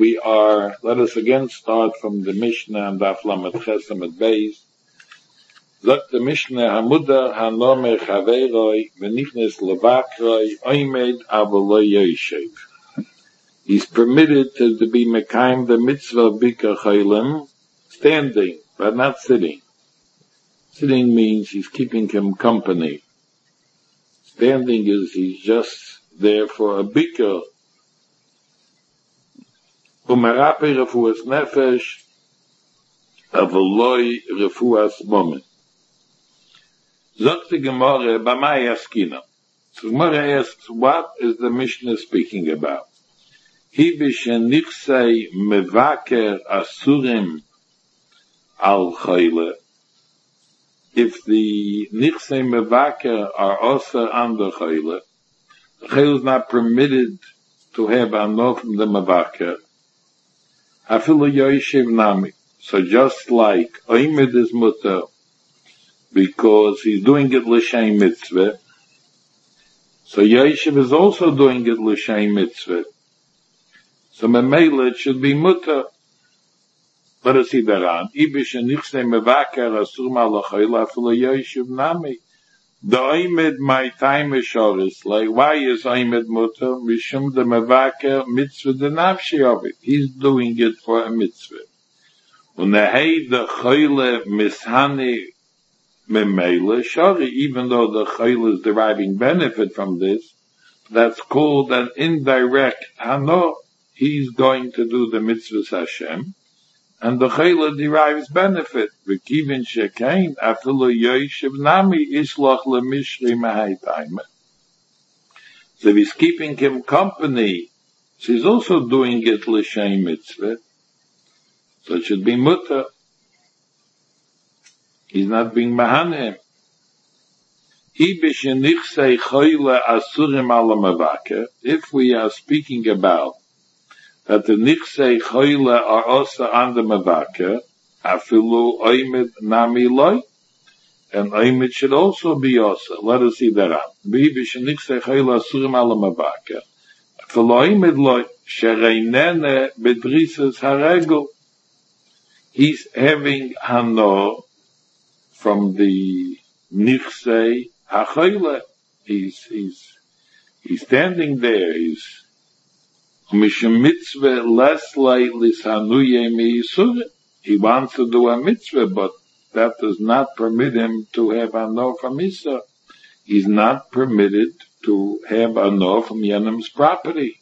Let us again start from the Mishnah and Daf Lamed Ches Lamed Beis. Sagt the Mishnah, Hamuda hanome chaveiroi, v'nichnes levakroi, oimed avolo yoshev. He's permitted to be mekayim the mitzvah bika chaylim, standing, but not sitting. Sitting means he's keeping him company. Standing is he's just there for a bika. Umarapi refuas nefesh, avoloi refuas moment. Zok the Gemara, Bamai Askina. So Gemara asks, what is the Mishnah speaking about? Hi bishen nichsei mevaker asurim al chayle. If the nichsei mevaker are also on the chayle is not permitted to have anor from the mevaker. Afilu yoshev nami. So just like oimed is mutter, because he's doing it l'shem mitzvah, so yoshev is also doing it l'shem mitzvah. So memela it should be mutter. Let us see that on. Ibish and nichsei mevaker asur malachayla afilu yoshev nami. The oimed my time is shoris. Like, why is oimed mutter? Mishum the mevaker mitzvah the nafshi of it. He's doing it for a mitzvah. Unahei the chayle mishani memela shari. Even though the chayle is deriving benefit from this, that's called an indirect hano. He's going to do the mitzvahs Hashem, and the chayle derives benefit. V'kivin shekain afilu yoshev nami isloch lemishri mahaytayim. So if he's keeping him company, so he's also doing it l'shem mitzvah. So it should be mutter. He's not being mahanim. If we are speaking about that the nichsei choyle are also on the mevaker, afilu oimed nami loy, and oimed should also be also. Let us see that out. Nichsei choyle asurim ala mevaker, afilu oimed loy, shereinene bedrisas haregel. He's having hano from the nichsei hachoyle. He's standing there. He's mishum mitzvah less lightly sanuye miyisur. He wants to do a mitzvah, but that does not permit him to have hano from Isur. He's not permitted to have hano from Yenam's property.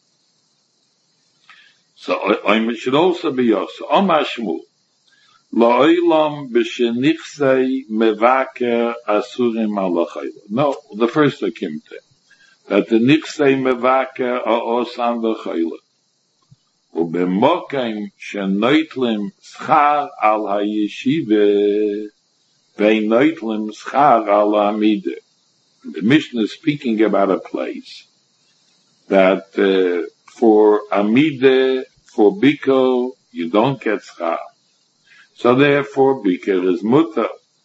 So it should also be also. Omar Shmuel. La'olam b'shenichsei mevaker asurim ala chayla. No, the first akimte. That the nichsei mevaker are also on the chayla. U'b'mokem shenoitlim schar al hayeshive ve'noitlim schar al ha'amide. The Mishnah is speaking about a place that for amide, for biko, you don't get schar. So therefore, biker is mutter.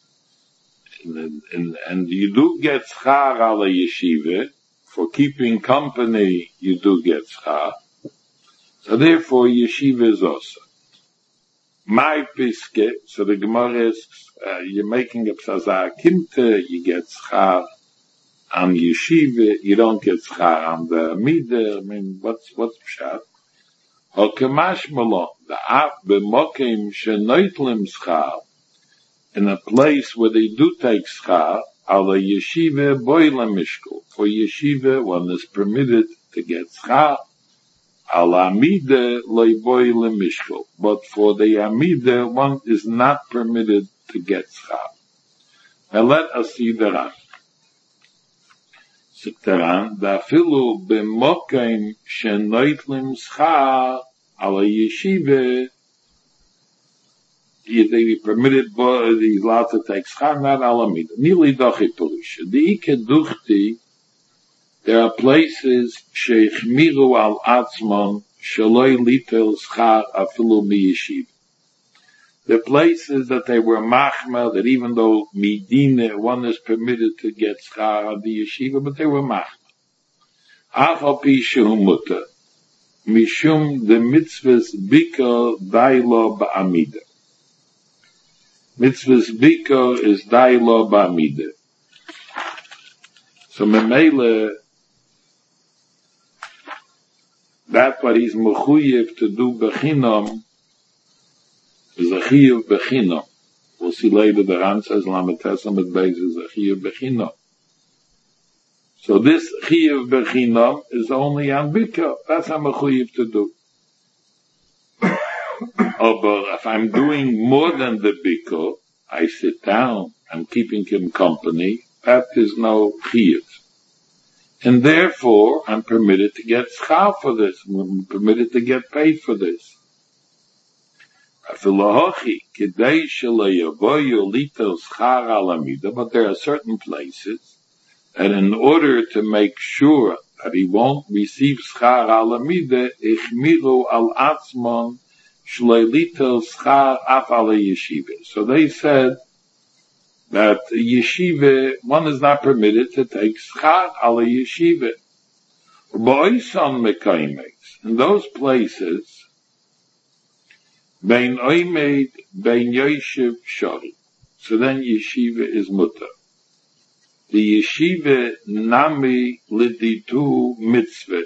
And you do get schar ala yeshiva. For keeping company, you do get schar. So therefore, yeshiva is also. My piske, so the Gemara asks, you're making a psazah kimte, you get schar on yeshiva, you don't get schar on the midah. I mean, what's pshat? Okemash malon, the af b'mokim shenoitlim schar, in a place where they do take schar, ala yeshiva boile mishkul. For yeshiva, one is permitted to get schar, ala amide loy boile mishkul. But for the amide, one is not permitted to get schar. Now let us see the Ran. Siktaran, da'afilu b'mokim shenoitlim schar, ala yeshiva, they be permitted, he's allowed to take schar, not ala mida. Nili dochi purisha. Di'ike duchti, there are places, sheichmiru al atzmon, shaloi litel schar afilu mi yeshiva. The places that they were machma, that even though midine, one is permitted to get schar on the yeshiva, but they were machma. Afal pi shehu mutter. mishum the mitzvahs biko dailo ba'amida. Mitzvahs biko is dailo ba'amida. So memele, that what he's mechuyev to do bechinam is a chiyuv bechinam. We'll see later the Ran says Lametesam at Beis is a chiyuv bechinam. So this chiyuv bechinam is only on bika. That's how mechuyev to do. Oh, but if I'm doing more than the bika, I sit down, I'm keeping him company, that is no chiyuv. And therefore, I'm permitted to get schar for this. I'm permitted to get paid for this. But there are certain places that in order to make sure that he won't receive schar alamida, ichmiru al atzmon shleilito schar af ala yeshiva. So they said that yeshiva, one is not permitted to take schar ala yeshiva. In those places, bein oimed, bein yoshev shari. So then yeshiva is mutter. The yeshiva nami liditu mitzvah.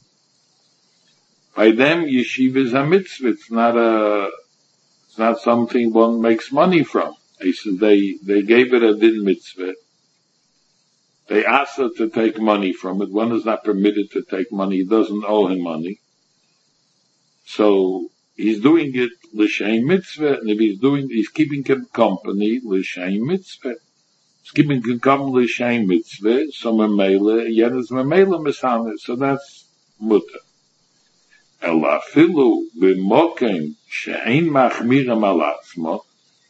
By them, yeshiva is a mitzvah. It's not something one makes money from. They gave it a din mitzvah. They asked her to take money from it. One is not permitted to take money. He doesn't owe him money. So he's doing it l'shem mitzvah, and if he's keeping him company l'shem mitzvah. He's keeping him company l'shem mitzvah. So memela, yet is memela mishaner. So that's mutter. Ela filu b'mokem she'ein machmiram al atzmo.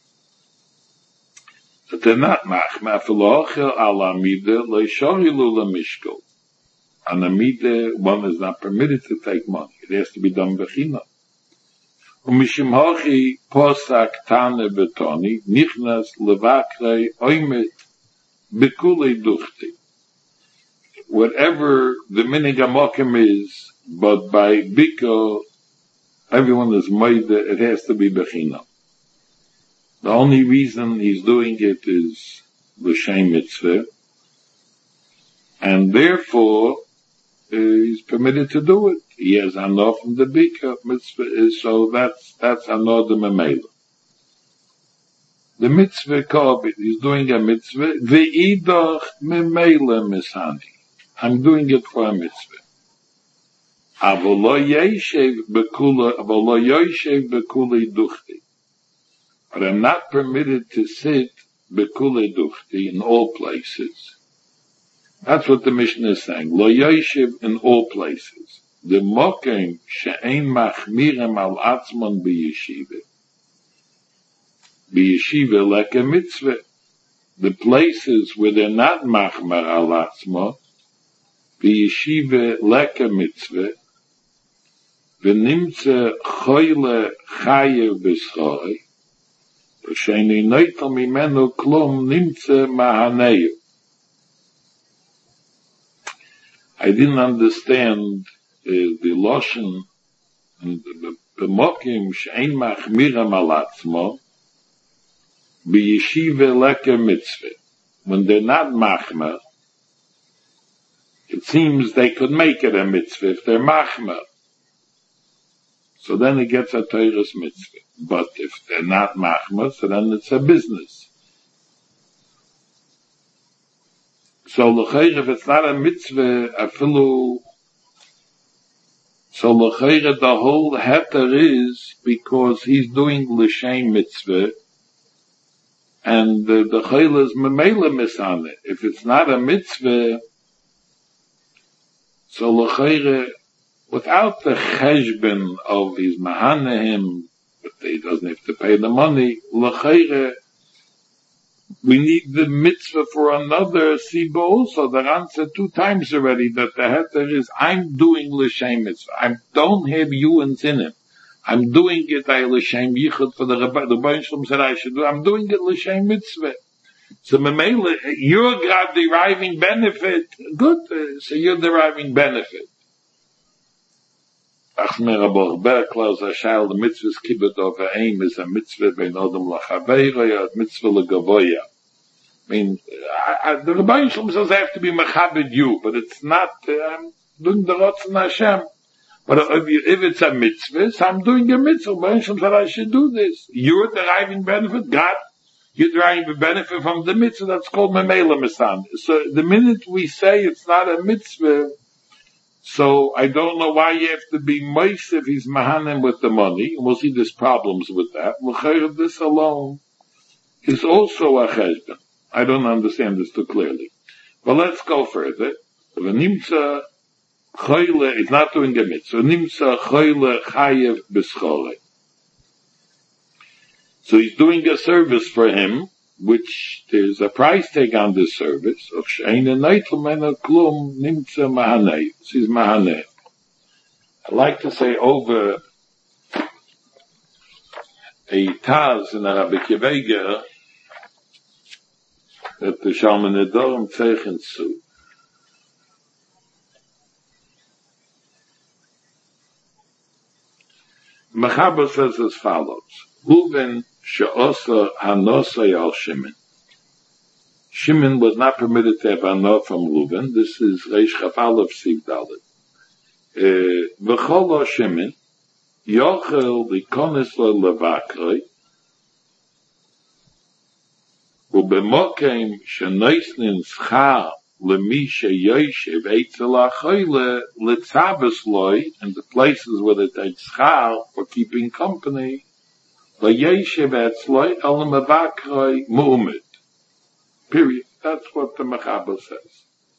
But they're not machmir afilu ochel al amida leishorilu lemishkol. On amida, one is not permitted to take money. It has to be done b'chinam. Umishim hochi posak tane betoni nichnas levakrei oimet bekulei duchti. Whatever the minig amokim is, but by biko, everyone is made, it has to be b'chinam. The only reason he's doing it is l'shem mitzvah, and therefore he's permitted to do it. He has anah from the bika mitzvah, so that's anah the memela. The mitzvah kavit, he's doing a mitzvah. Ve'idach memela misani. I'm doing it for a mitzvah. Avolo yeshev bekula duchti. But I'm not permitted to sit bekule duchti in all places. That's what the Mishnah is saying. Lo yoshev in all places. The mokem she'ein machmirem al atzmon b'yeshiva. B'yeshiva like a mitzvah. The places where they're not machmar al atzmon, b'yeshiva like a mitzvah. V'nimtze choyle chayev b'schoi. I didn't understand the lotion b'mokim she'ein machmiram al atzmo b'yeshiva leka mitzvah. When they're not machmer, it seems they could make it a mitzvah if they're machmer. So then it gets a Torah's mitzvah. But if they're not machmer, so then it's a business. So l'chayr, if it's not a mitzvah, so l'chayr, the whole heter is because he's doing l'shem mitzvah, and the chayl is memela misane. If it's not a mitzvah, so l'chayr, without the cheshbon of his mahanehim, but he doesn't have to pay the money, l'chayre, we need the mitzvah for another siba also. The Ran said 2 times already that the heter is, I'm doing l'shem mitzvah. I don't have you in him. I'm doing it l'shem yichud for the Rebbeinu Shalom said I should do. I'm doing it l'shem mitzvah. So memela, you're deriving benefit. Good, so you're deriving benefit. Achmer Abuch Berkler, Zashal, the mitzvah's kibbut of aim is a mitzvah ben Odom Lachaveira, a mitzvah legavoya. I mean, the Rebbeinu Shalom says I have to be mechabed you, but it's not, I'm doing the Ratzon Hashem. But if it's a mitzvah, so I'm doing a mitzvah. Rebbeinu Shalom said I should do this. You're deriving benefit, God, you're deriving benefit from the mitzvah, that's called Memela Misan. So the minute we say it's not a mitzvah, so I don't know why you have to be moist if he's mahanim with the money. And we'll see there's problems with that. This alone is also a cheshbon. I don't understand this too clearly. But let's go further. V'nimtza choyle, it's not doing a mitzvah. V'nimtza choyle chayev b'schole. So he's doing a service for him, which there's a price tag on this service. Of she'ein neitel mena klum nimtza mahaneh. This is mahaneh. I like to say over a taz in a Rabbi Kiva that the Shalman Nedorim zeichen zu. Mechaber says as follows: Reuven she'osa hanosai al Shimon. Shimon was not permitted to have hanor from Reuven. This is Reish Chaf Aleph Siv Dalet. V'chol Shimon yochel likonis lo levakroi u'bemokem shenoisnin schar lemi sheyoyshev eitzel achoyle litzabes loy, and the places where they take schar for keeping company, layeyshev etzloy el mevakroi mu'umid. Period. That's what the Mechaber says.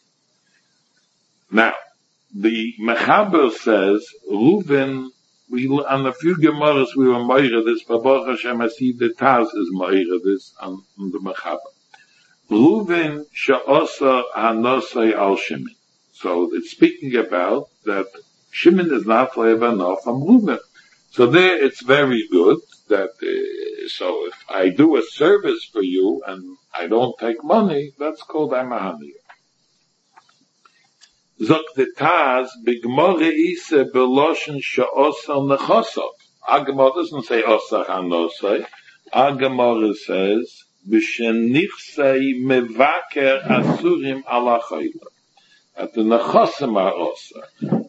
Now, the Mechaber says, Reuven, on a few Gemaras we were Meira this, but Baruch Hashem, I see the Taz is Meira this on the Mechaber. Reuven she'osa hanosai al Shimon. So it's speaking about that Shimon is not le'evanah from Reuven. So there it's very good that, so if I do a service for you and I don't take money, that's called Amahani. Zok the Taz, Bigmore Ise Beloshen She'osel Nechosov. Agamor doesn't say Osach Hanosai. Agamor says, B'shenichsei Mevaker Asurim Ala Chayla. At the Nechosim are Osach.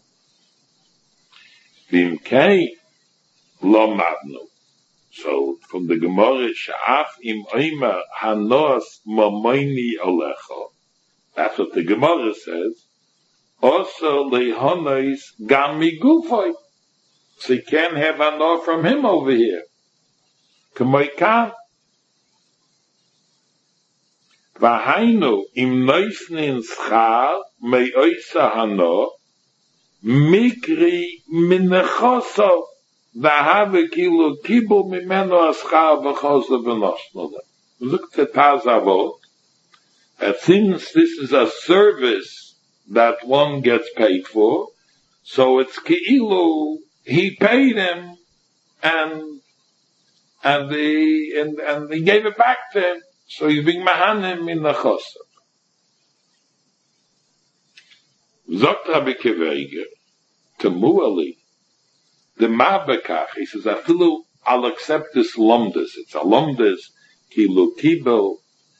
Vimkei Lo Mabnu. So from the Gemara, Sha'af im Oimer Hanos Mamoini Alecho. That's what the Gemara says. Also lehonois gami gufoi. So you can't have hanor from him over here. Kamoikan. Vahainu im noisnin schar me'oisa hanor mikri minechoso v'have kilu kibu mimeno aschar v'choso v'nosnole. Look at Tazavot. That since this is a service that one gets paid for, so it's ki'ilu, he paid him, and he gave it back to him, so he's being mahanim in the chosav. Zokt Rabbi Kiva to Muali, the Mabekach, he says, Afilu, I'll accept this lomdas, it's a lomdas, kilu kibel,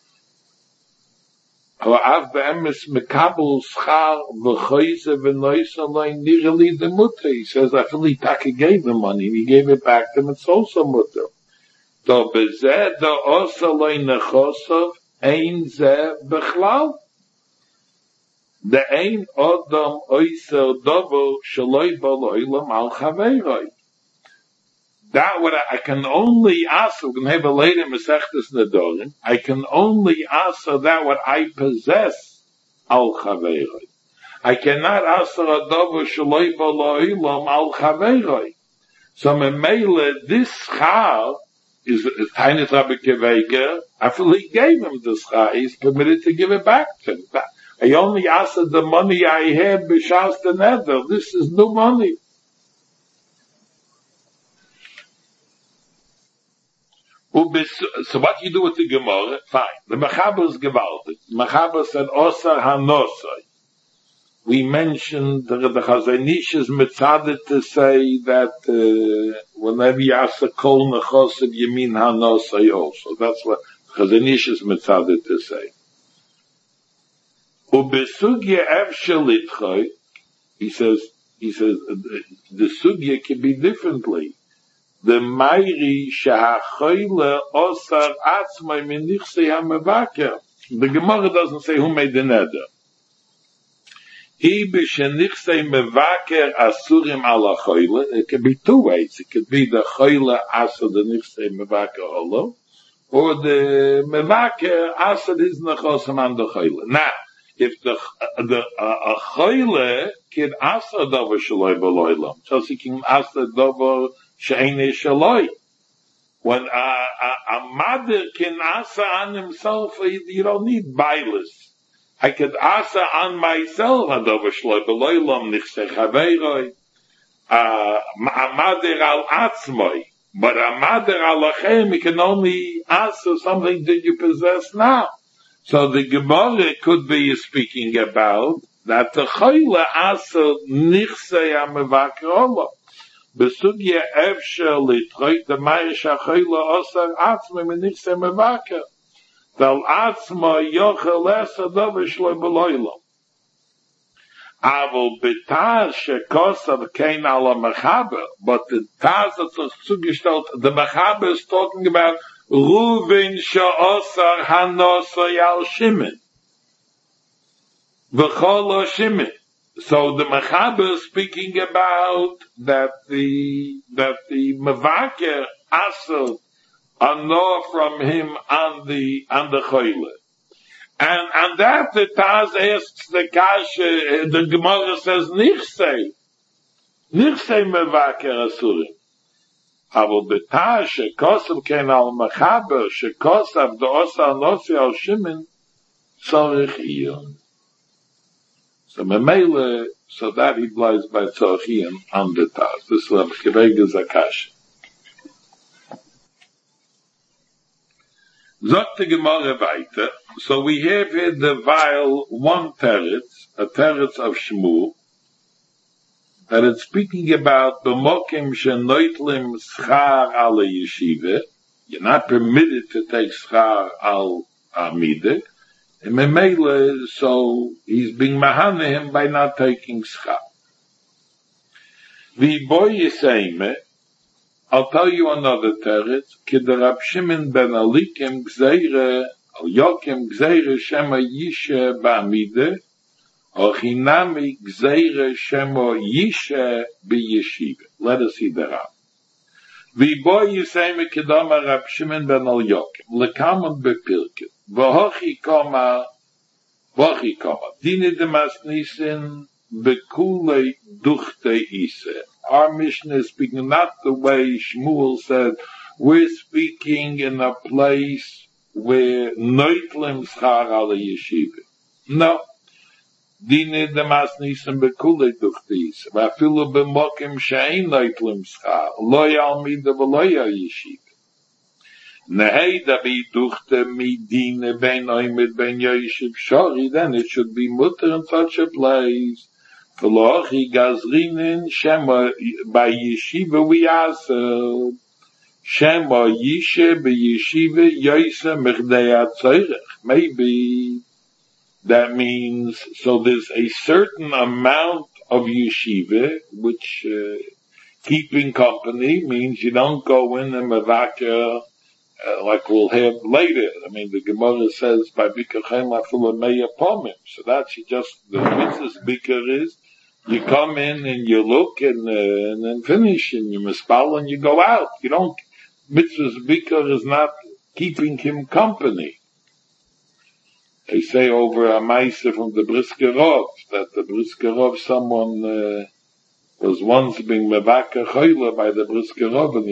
Ha'av be'emes mekabel schar v'choyze v'noyse loy nireli the mutter. He says, I feel he taka gave the money, he gave it back to him, it's also mutter. Do bezeh do osa loy nechosov ein zeh bechlal. The ein odom oiser dovo shaloi b'loilam al chaveiroi. That what I can only ask, we can have a later Masechtas Nedorim, I can only ask that what I possess, al chaveiroi. I cannot ask a dovo shaloi b'loilam al chaveiroi. So memele, this schar is Tainis Rabbi Kiva, I feel he gave him the schar, he's permitted to give it back to him. I only asked the money I had b'shas the neder, this is new money. So what you do with the Gemara? Fine. The Mechaber is gewaltig. The Mechaber said, Osar hanosai. we mentioned the Chazanish is mitzaded to say that whenever you ask a kol nechosav, you mean hanosai also. That's what Chazanish is mitzaded to say. Ubesugya evshelitchoy, he says the sugya can be differently. The Mairi Shahachoyle Osar Atzmai Minichse HaMevaker. The Gemara doesn't say who made the neder. He b'shenichse mevaker asurim ala choyle. It could be two ways. It could be the choyle asur the nichse mevaker olo, or the mevaker asur his nechosam on the choyle. Now, if the choyle can asur davar shaloi b'loilam, so he can asur davar she'enei shaloi. When a mother can asur on himself, you don't need bailus. I could asa on myself, adover shloi beloilam nichsech haveiroi, amader al atzmoi, but amader al achem, you can only asa something that you possess now. So the Gemara could be speaking about that the choyle asa nichsei hamevaker besugya efshel litroik the ma'ish ha-choyle osar atzmoi menichsei hamevaker. Vel atzma yochel esa davar shloi beloilam. Aval betaz shekosav kein ala mechaber, but the taz that's zugestellt, the mechaber is talking about Ruven she'osar hanosai al Shimon. V'chol Shimon. So the mechaber is speaking about that the mevaker asel know from him on the choyle. And that the Taz asks the Kasha, the Gemara says, Nichsei mevaker asurim. Aval betaz shekosav ken al mechaber, shekosav the osa nosi al Shimon, tzorich iyun. So memele, so that he blows by tzorich iyun on the Taz. This is a Kevega Zakasha. Zot the Gemara weiter. So we have here the vial one teretz, a teretz of Shmuel, that it's speaking about the mokim shenoitlim schar al yeshiva. You're not permitted to take schar al amide. And memele, so he's being mahane him by not taking schar. Vi boy yisayme. I'll tell you another teretz. Kid Rab Shimon ben Alikim gzeire, al Yokim gzeire shema yishe ba'amide, or chinami gzeire shema yishe b'yeshiva. Let us see the Rab. V'boy yisayme kedama Rab Shimon ben Al Yokim, lekamun bepilket, v'hochi koma, dine demas nisin, bekulei duchte ise. Our Mishnah is speaking not the way Shmuel said, we're speaking in a place where noitlim schar ala yeshiva. No. Dine demas nisim bekulei duchtis. Vafilu b'mokim she'ein noitlim schar. Lo yalmida v'lo yeshiva. Neheida b'duchte midine ben oimid ben yeshiv shori, then it should be mutter in such a place. V'lochi gazrinin shema by yeshiva we asel shema yishe b'yeshiva yoyse mechdei atzorech. Maybe that means so there's a certain amount of yeshiva which keeping company means you don't go in and mevaker like we'll have later. I mean the Gemara says by bikachem afilu meya pomim. So that's just the mitzvah's bikar is. You come in and you look and then finish and you mispal and you go out. You don't, mitzvah's bikar is not keeping him company. They say over a Maisa from the Brisker Rov, that the Brisker Rov, someone was once being mevaka choyle by the Brisker Rov and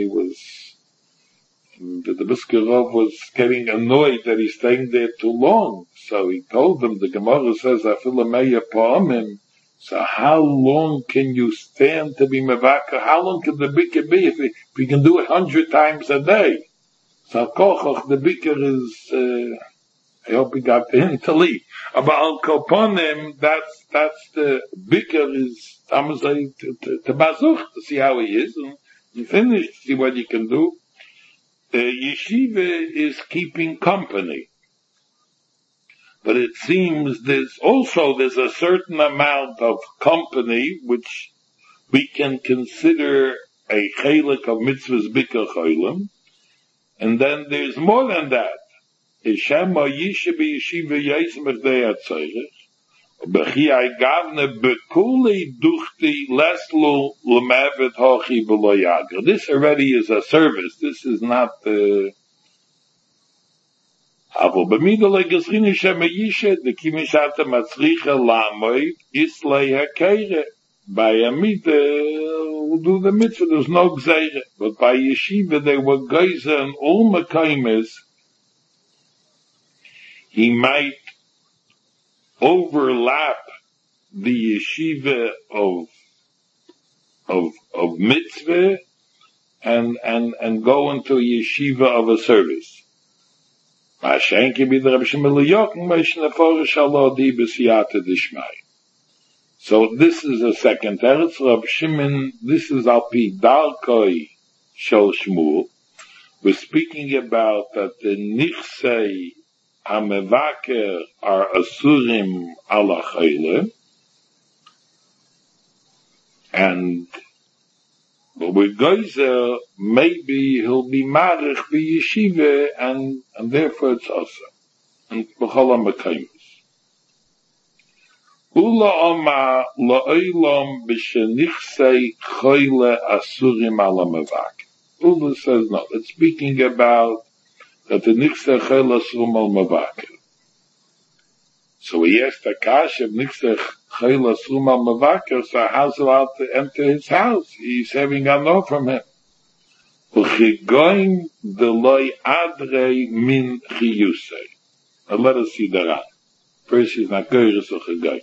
the Brisker Rov was getting annoyed that he's staying there too long. So he told them, the Gemara says, afilu meya pa'amim. So how long can you stand to be mevaka? How long can the bikar be if we can do it 100 times a day? So kochach, the bikar is I hope he got the hint to leave. But Al Koponim, that's the Biker is, Tamazai, to Bazuch, to see how he is, and finish, see what you can do. Yeshiva is keeping company. But it seems there's a certain amount of company which we can consider a chelik of mitzvahs Biker Cholim, and then there's more than that. Ishema Yisha Yeshiva Yisem Echdei Atzeirich, Bechi Gavne Bekuli Duchti Leslu Lemevet Hochi B'lo Yager. This already is a service. This is not Avo B'midole Gezrini Shema Yisha Dekimishata Matzricha Lamoid Islay Hakeire. By Amida will do the mitzvah. There's no Gzeire. But by Yeshiva they were Geiser and all Mekaimes. He might overlap the yeshiva of mitzvah and go into a yeshiva of a service. So this is a second teretz. Rab Shimon, this is al pi darkoi shel Shmuel. We're speaking about that the nichsei HaMevaker are asurim ala chayle, and with Geyser, maybe he'll be marich b'yeshiva, and therefore it's also. And b'chol ha'mekaymes. Ula oma la'olam b'shenichsei chayle asurim ala mevaker. Ula says no, it's speaking about that the nichsei chayle asurim ala mevaker. So he asked Akash if nichsei chayle asurim ala mevaker, so how's allowed to enter his house? He's having a no from him. Uchigoin deloi adrei min chiyusei. Now let us see the Ran. First he's not goyres uchigoin.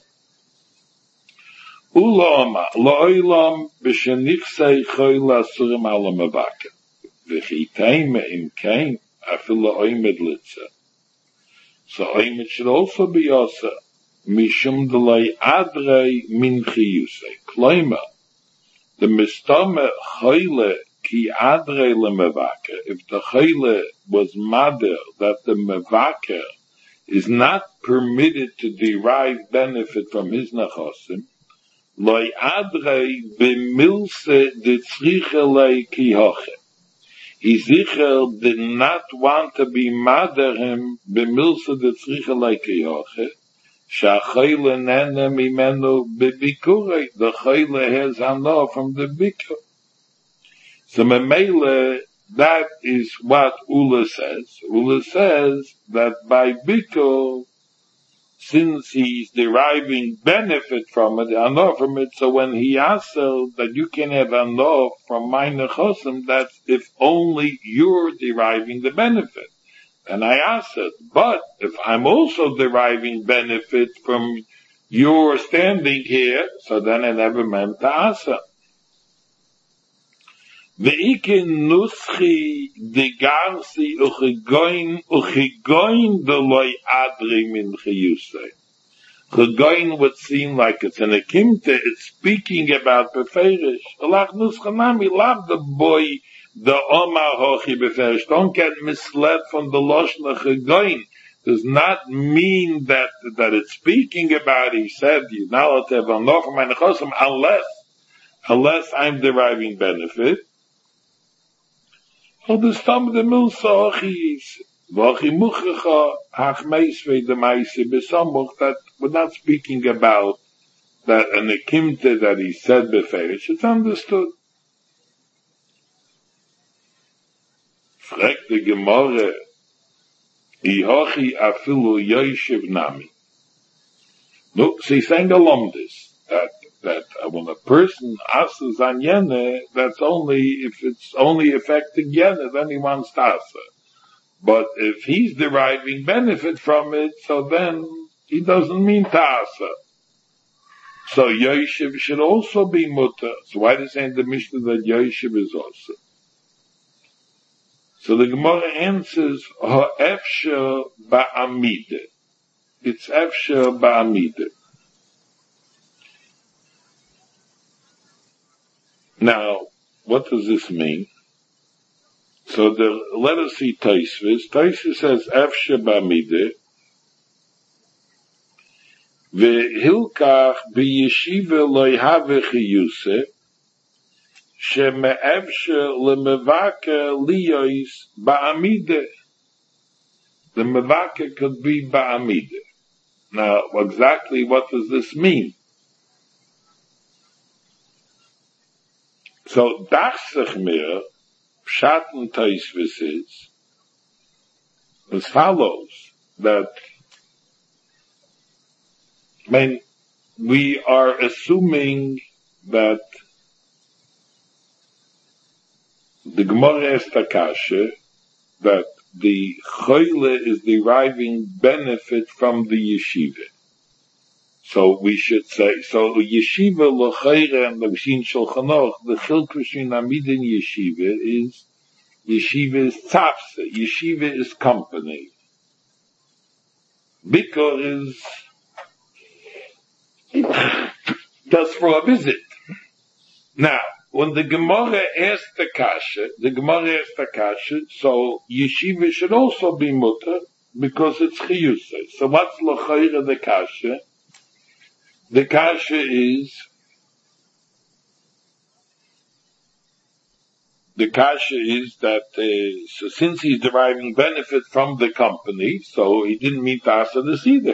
Ulama la'olam b'shenichsei chayle asurim ala mevaker. V'chitayim im kain afil la'oimed litza. So oimed should also be also mishum delay adrei min chiyusei. Kloima, the mistame chayle ki adrei lemevaker. If the chayle was mader that the mevaker is not permitted to derive benefit from his nechosim, loy adrei b'milse ditzrichelei ki hoche. Ezekiel did not want to be mader him b'milse ditzrichelei ki hoche. Sha'chayle nene mimenu b'bikurei. The chayle has hana from the bikur. So memele, that is what Ula says. Ula says that by bikur, since he's deriving benefit from it, hana from it, so when he asks that you can have hana from my nechosim, that's if only you're deriving the benefit. And I asked it, but if I'm also deriving benefit from your standing here, so then I never meant to ask it. Ve'ikin nuschi de garsi uchigoin deloi adri min chiyusei. Chigoin would seem like it's an akimte, it's speaking about beferish. Alach nuschanami, love the boy, the Omar Hochi beferish. Don't get misled from the Loshna Chigoin. Does not mean that it's speaking about, he said, you're not allowed to have a no for my nechosim unless I'm deriving benefit. So the stam of the milsa Hochi is, Vochi Muchacha, Hachmeisve the Maise Besamuch, that we're not speaking about that an akimte that he said beferish. It's understood. Fragt the Gemara, Ihochi afilu yoshev nami. Look, she's saying along this, that when a person asks an yene, that's only, if it's only affecting yene, then he wants to ask. But if he's deriving benefit from it, so then he doesn't mean to ask. So yoshev should also be mutter. So why does it say in the Mishnah that yoshev is also? So the Gemara answers, ha'efsher ba'amide. It's efsher ba'amide. Now, what does this mean? So let us see Taisvis. Taisvis says efsher ba'amide. Ve'hilkach b'yeshiva lo yhave chiyuse sheme'efsher lemevake liyois ba'amide. The mevake could be ba'amide. Now, exactly what does this mean? So, dachsich mir, pshat and Taisvis is as follows, that we are assuming that the Gemara Estakashe, that the choyle is deriving benefit from the yeshiva. So we should say, so yeshiva l'chayre and the Shin Shulchan Aruch, the chilk between Amid and yeshiva is tzafse, yeshiva is company. Bikor is just for a visit. Now, when the Gemara asked the kasha, so yeshiva should also be mutter because it's chiyusa. So what's l'chayre the kasha? The kasha is that so since he's deriving benefit from the company, so he didn't meet the asa this either.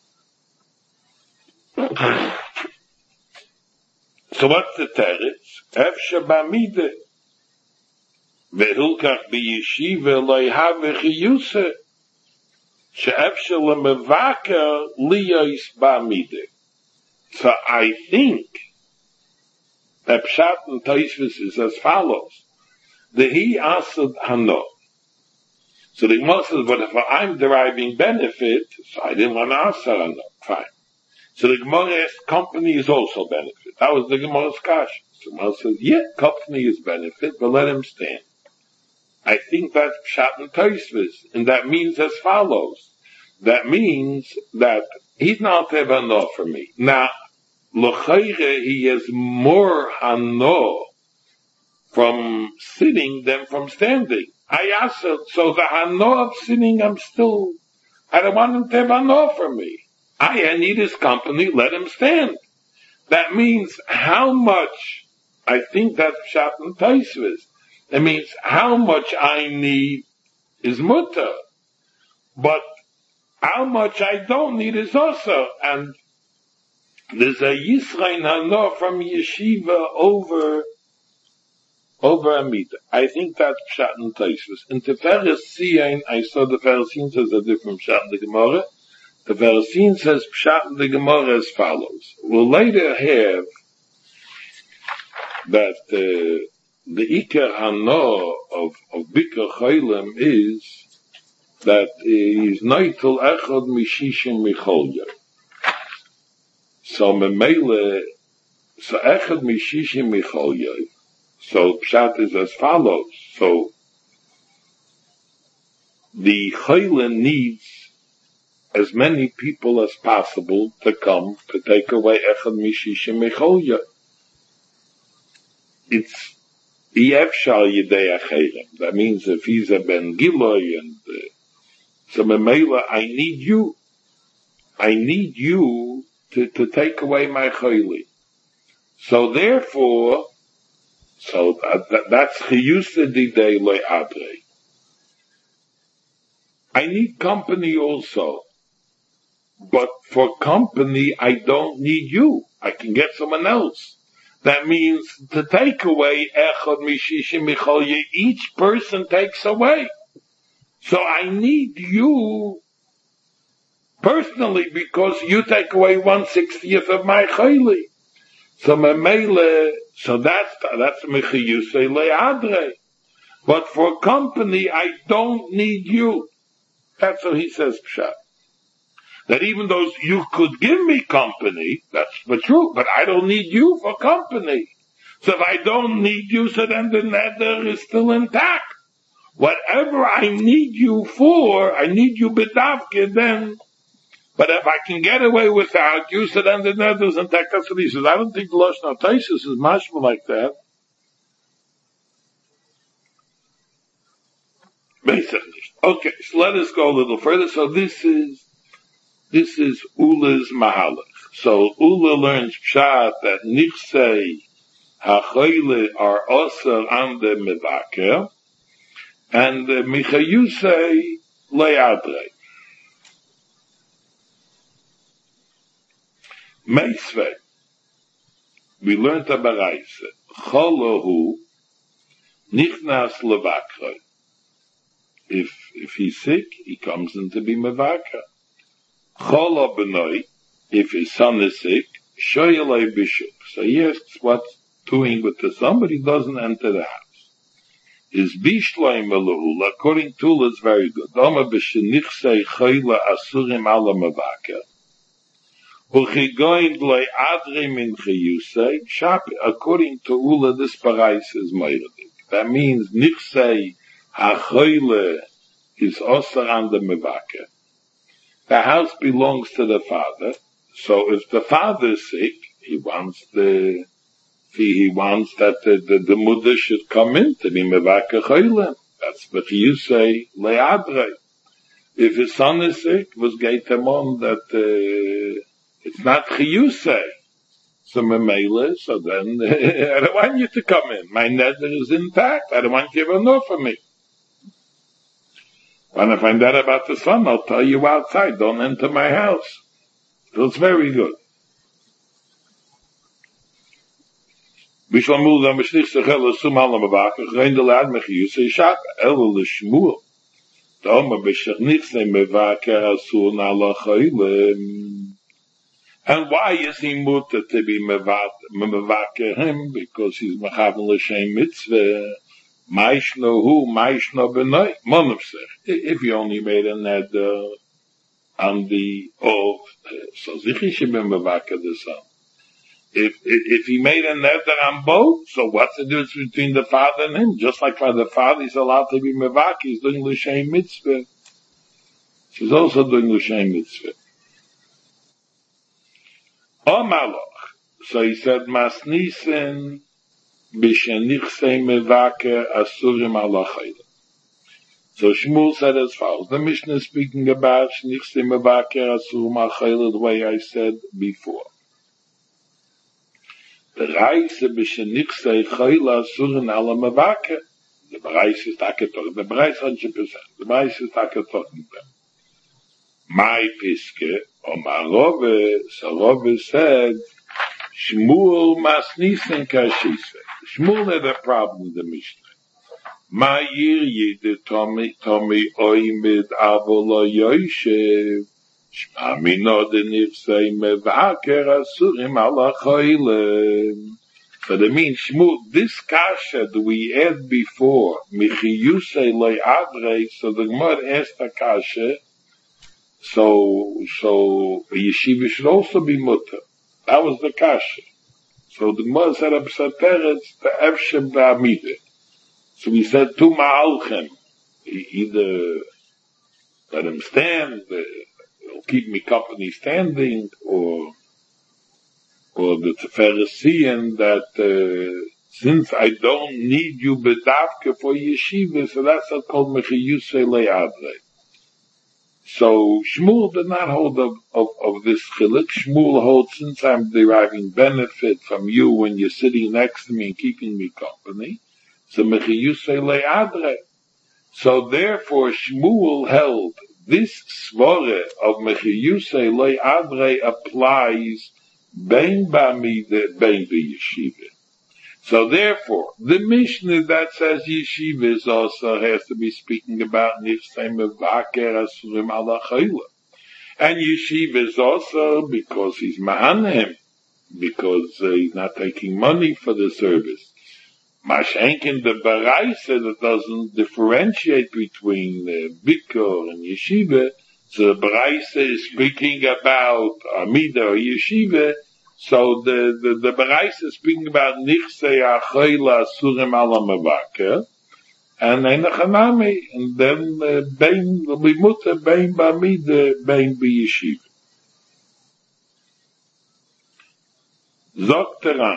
So what's the teretz? Efshe ba'amide ve'hilkach b'yeshiva lo yhave chiyuse she'efshe lemevake liyois ba'amide. So I think that Pshat and Taisvis is as follows. The he asad hano. So the Gemara says, but if I'm deriving benefit, so I didn't want to answer hano. Fine. So the Gemara asked, company is also benefit. That was the Gemara's kasha. So the Gemara says, yeah, company is benefit, but let him stand. I think that's Pshat and Taisvis, and that means as follows. That means that he's not hano for me. Now, l'chayre, he has more hano from sitting than from standing. I asked him, so the hano of sitting, I don't want him to have hano for me. I need his company, let him stand. That means how much, I think that's Pshat and Taisvis. It means how much I need is mutter. But how much I don't need is also. And there's a Yisrael hano from yeshiva over Amida. I think that's Pshat and Taisvis. In Teferes Siyain, I saw the Pharisee says a different Pshat in the Gemara. The Pharisee says Pshat in the Gemara as follows. We'll later have that the Iker Hano of Bikar Choylem is that he's Neitel Echad Mishishim Micholya. So Memele, so Echad Mishishim Micholya. So Pshat is as follows. So the Choylem needs as many people as possible to come to take away Echad Mishishim Micholya. It's Yefshal Yidei Acherem. That means if he's a Ben Giloy and so Memela, I need you to take away my Choyli. So therefore, that's Chiyusa Didei Lo Adrei. I need company also. But for company, I don't need you. I can get someone else. That means to take away Echad Mishishim Micholye, each person takes away. So I need you personally because you take away 1/60th of my Chayli. So Memele, so that's Mechiyusei Le'adre. But for company, I don't need you. That's what he says, Pshat. That even though you could give me company, that's true, but I don't need you for company. So if I don't need you, so then the nether is still intact. whatever I need you for, I need you bedavke then. But if I can get away without you, so then the net doesn't take us. He says, I don't think the Lashon HaTaisus is mashma like that. Basically. Okay, so let us go a little further. So this is Ula's Mahalach. So Ula learns Pshat that Nichsei HaChoyle are also on the Mevaker, and Michayusei Le'adrei. Meisvei. We learned a Baraise. Cholohu Nichnas Levakrei. If he's sick, he comes in to be Mevaker. Cholo Benoi, if his son is sick, Shoyelei Bishop. So he asks what's doing with the son, but he doesn't enter the house. His Bishloim Elohul, according to Ula, is very good. Doma B'shenichsei Choyle Asurim Ala Mevaker. Uchigoin Dlei Adre Min Chiyusei. According to Ula, this parais is Meiradik. That means Nichsei HaChoyle is Osar on the Mevaker. The house belongs to the father, so if the father is sick, he wants that the mother should come in to be Mevaker Choyle. That's what you say, Le'adrei. If his son is sick, was Geitamon that it's not Chiyusei. So Memele, so then I don't want you to come in. My nether is intact. I don't want you to have enough for me. When I find out about the son, I'll tell you outside. Don't enter my house. So it's very good. Bishlamul dan beschlicht zich hele sumal am waken. Geen de laat me Chiyusei shap el le shmuel. Dan maar beschlicht niet zijn mevaker asul na la choyle. And why is he mutter to be mevaker him? Because he's mechaven l'shem mitzvah. Maishno hu, maishno benoi. Monav sech. If you only made a neder on the oath, so zichi should be mevaker the son. If he made a neder on both, so what's the difference between the father and him? Just like for the father, he's allowed to be mevaker, he's doing l'shem mitzvah. She's also doing l'shem mitzvah. Oh Malach. So he said, Masnisen b'shenichsei mevaker asurim ala chayla. So Shmuel said as follows. The Mishnah is speaking about shenichsei mevaker asurim ala chayla the way I said before. The Reise b'shenichsei chayla asurim ala mevaker. The Reise is taketor. The Reise 100%. The Reise is taketor. My piske, Omarove, so Rove said, Shmuel masnisen kashise. Shmuel had a problem with the Mishnah. My yir yide tomi oimid avola yoishev. Shmamino de nifsei mevaker asurim ala choyle. So that means Shmuel, this kasha that we had before, michiyusei loy adrei, so the Gemara asked the kasha, so a yeshiva should also be mutter. That was the kasha. So the Gemara said up Sateret the Efshem Ba'amide. So we said two ma'alchem. Either let him stand, he'll keep me company standing, or the Pharisee that since I don't need you bedavke for yeshiva, so that's called mechiyusei le'adrei. So Shmuel did not hold of this chiluk. Shmuel holds, since I'm deriving benefit from you when you're sitting next to me and keeping me company, so mechiyusei le'adrei. So therefore Shmuel held this svore of mechiyusei le'adrei applies bein ba'amide, bein b'yeshiva. So therefore, the Mishnah that says yeshiva is also has to be speaking about nifsei mevaker asurim ala chayla. And yeshiva is also because he's ma'anem, because he's not taking money for the service. Mashenkin the Baraisa that doesn't differentiate between Bikor and Yeshiva, so the Baraisa is speaking about Amida or Yeshiva, so the Baraisa is speaking about Nichsei HaChoyle Asurim Ala Mevaker, and Einachanami, and then Bein Limuta, Bein Bamida, Bein B'Yeshiva. Zokteran.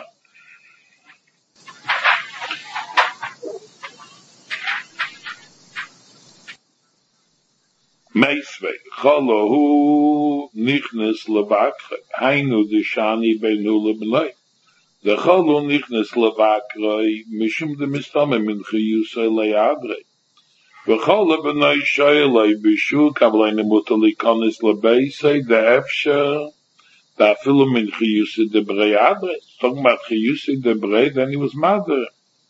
Meisvei, Cholohu Nichnes Levakre, Hainu Deshani Beinu Lebnei. The Cholo Nichnes Levakre, Mishum de Mistame Minche Yusei Leadre. V'chol Benai Shoylei Bishu Kableine Mutali Konis Lebeise, the Efsher, the Afilu Minche Yusei de Brei Adre. Talking about Chiyusei de Brei, then he was mother.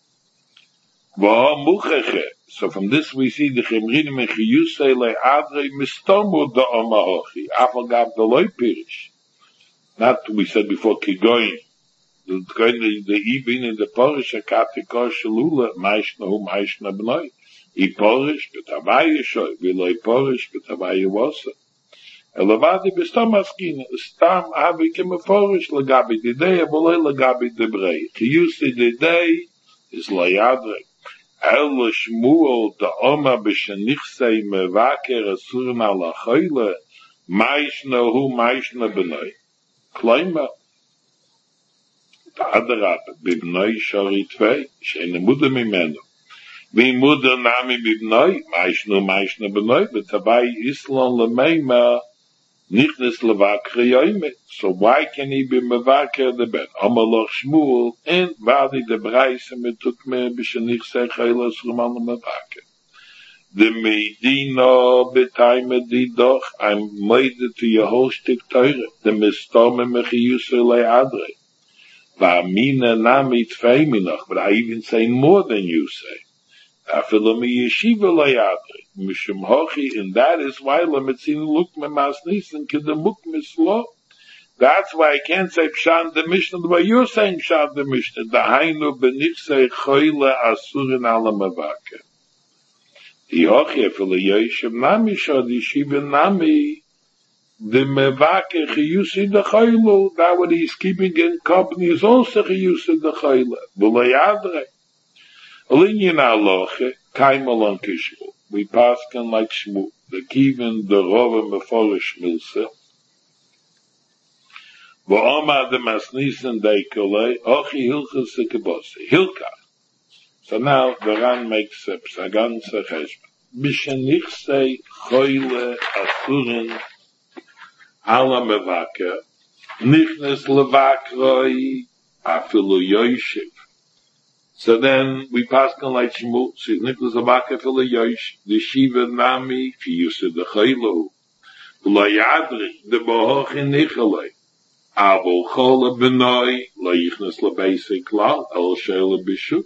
So from this we see the Chemrinim and Chiyusei Le'adrei Mistomu da Omahochi. Afal the Loi Pirish. Not, we said before, Kigoyin. The Ibin in the Porish, Akatikor Shalula, Maishnahu, Maishna B'noi. I Porish, Betavaya Shoy, Viloi Porish, Betavaya Wasa. Elavadi Bistam Askina, Stam Avi Kima Porish, Lagabi Didei, Abolei Lagabi Debrei. Chiyusei Didei is Le'adrei. El Shmuel da Oma b'shenichsei mevaker asurin ala choyle maishna hu maishna b'noi Kleima ta'adarat b'b'noi shari tvei she'ene muda mimenu v'muda nami b'b'noi maishna b'noi v'tavai islan l'meima nichnes levaker yoyme. So why can he be mevaker the ben? Amalach Shmuel and vadi the Breise metukme b'shenichsei choyle asurin ala mevaker. The Medina betaime di doch, I'm made to your whole stick teure, the mistome mechiyuse le'adre. Va'amina nami tfeiminach, but I even say more than you say. Afilami yeshiva le'adre, mishum hochi, and that is why lemetzin lukme masnisen kedemuk mislo. That's why I can't say pshan the Mishnah the way you're saying pshan the Mishnah. The hainu benichsei choyle asurin ala mevake. Yochia for the Yeshiv Nami Shad Yeshiva Nami the Mevake Chiyusi the Chaylu, that what he's keeping in company is also Chiyusi the Chaylu. Bulayadre. Alinyan Aloche, Kaimalan Kishmu. We pass can like Shmu, the Kivin, the Rova Meforish Milse. V'oma the Masnisen Deikole, Ochi Hilcha Sikabose. Hilka. So now the Ran makes a psagan secheshbon. B'shenichsei choyle asurin ala mevaker nichnes levakroi afilu yoyshiv. So then we pass on like Shmuel. She's nichnes levaker afilu yoyshiv. The shiva nami chiyuseh the choylo ulayadri the bohochin nichalei avol chole benoi lo yichnes lebeisei klal el shele b'shuk.